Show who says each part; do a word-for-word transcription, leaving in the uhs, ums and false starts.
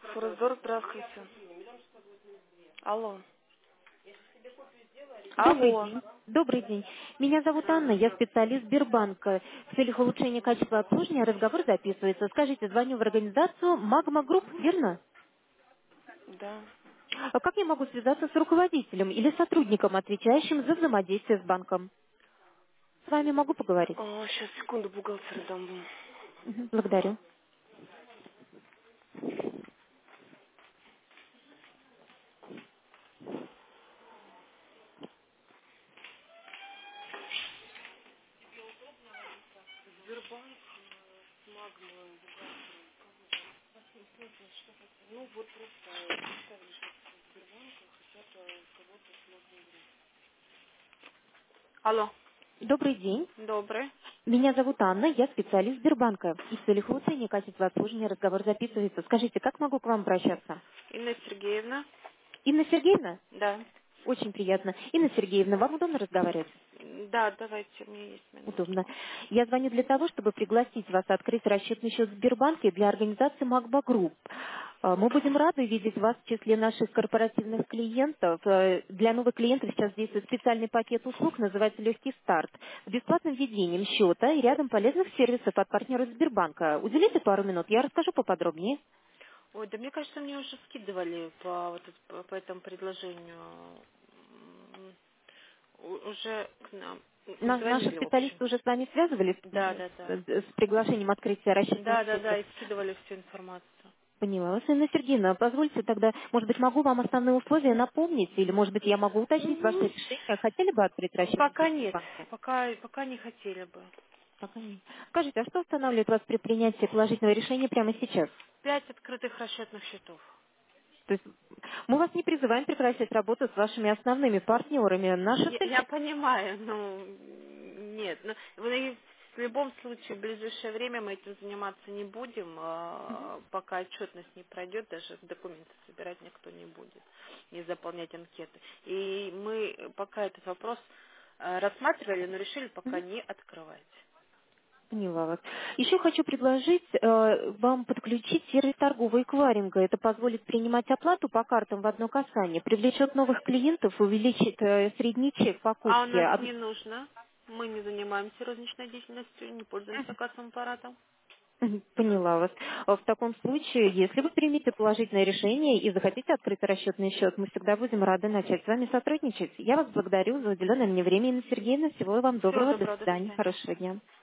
Speaker 1: Фурсдор, здравствуйте. Алло.
Speaker 2: Добрый
Speaker 1: Алло.
Speaker 2: день. Добрый день. Меня зовут Анна, я специалист Сбербанка. В целях улучшения качества обслуживания разговор записывается. Скажите, звоню в организацию Магма Групп, верно?
Speaker 1: Да.
Speaker 2: А как я могу связаться с руководителем или сотрудником, отвечающим за взаимодействие с банком? С вами могу поговорить?
Speaker 1: О, сейчас, секунду, бухгалтер дам.
Speaker 2: Мгм, благодарю.
Speaker 1: Сбербанк, Магма, ну вот просто представили, что Сбербанка хотят э, кого-то с Магма. Алло.
Speaker 2: Добрый день.
Speaker 1: Добрый.
Speaker 2: Меня зовут Анна, я специалист Сбербанка. И в целях улучшения качества обслуживания разговор записывается. Скажите, как могу к вам обращаться?
Speaker 1: Инна Сергеевна.
Speaker 2: Инна Сергеевна?
Speaker 1: Да.
Speaker 2: Очень приятно. Инна Сергеевна, вам удобно разговаривать?
Speaker 1: Да, давайте, у меня есть
Speaker 2: Удобно.
Speaker 1: минутку.
Speaker 2: Я звоню для того, чтобы пригласить вас открыть расчетный счет в Сбербанке для организации Магба Групп. Э, Мы будем рады видеть вас в числе наших корпоративных клиентов. Э, Для новых клиентов сейчас действует специальный пакет услуг, называется «Легкий старт», с бесплатным введением счета и рядом полезных сервисов от партнеров Сбербанка. Уделите пару минут, я расскажу поподробнее.
Speaker 1: Ой, да мне кажется, мне уже скидывали по, вот, это- по, по этому предложению. М, у- Уже к нам
Speaker 2: На- Наши
Speaker 1: звонили, в общем.
Speaker 2: специалисты уже с вами связывались
Speaker 1: Да, да,
Speaker 2: с,
Speaker 1: да.
Speaker 2: с приглашением открытия расчетного
Speaker 1: Да, да, да,
Speaker 2: счета.
Speaker 1: и скидывали всю информацию.
Speaker 2: Поняла вас, Инна Сергеевна. Позвольте тогда, может быть, могу вам основные условия напомнить, или, может быть, я могу уточнить ваше
Speaker 1: М,
Speaker 2: решение. Хотели бы открыть расчетный
Speaker 1: Пока
Speaker 2: счет в
Speaker 1: нет,
Speaker 2: банке?
Speaker 1: пока, пока не хотели бы.
Speaker 2: Пока нет. Скажите, а что останавливает вас при принятии положительного решения прямо сейчас?
Speaker 1: Пять открытых расчетных счетов.
Speaker 2: То есть мы вас не призываем прекращать работу с вашими основными партнерами. Наша
Speaker 1: Я,
Speaker 2: цель...
Speaker 1: я понимаю, но нет. Ну, вы- в любом случае, в ближайшее время мы этим заниматься не будем, а, пока отчетность не пройдет, даже документы собирать никто не будет, не заполнять анкеты. И мы пока этот вопрос э, рассматривали, но решили пока
Speaker 2: Мгм.
Speaker 1: не открывать.
Speaker 2: Поняла вас. Еще хочу предложить э, вам подключить сервис торгового эквайринга. Это позволит принимать оплату по картам в одно касание, привлечет новых клиентов, увеличит э, средний чек
Speaker 1: А у
Speaker 2: покупки.
Speaker 1: нас
Speaker 2: А
Speaker 1: не нужно. Мы не занимаемся розничной деятельностью, не пользуемся кассовым аппаратом.
Speaker 2: Мгм, Поняла вас. А В таком случае, если вы примете положительное решение и захотите открыть расчетный счет, мы всегда будем рады начать с вами сотрудничать. Я вас благодарю за уделенное мне время, Инна Сергеевна. Всего вам
Speaker 1: Всего
Speaker 2: доброго. До
Speaker 1: доброго, до
Speaker 2: свидания.
Speaker 1: свидания.
Speaker 2: Хорошего дня.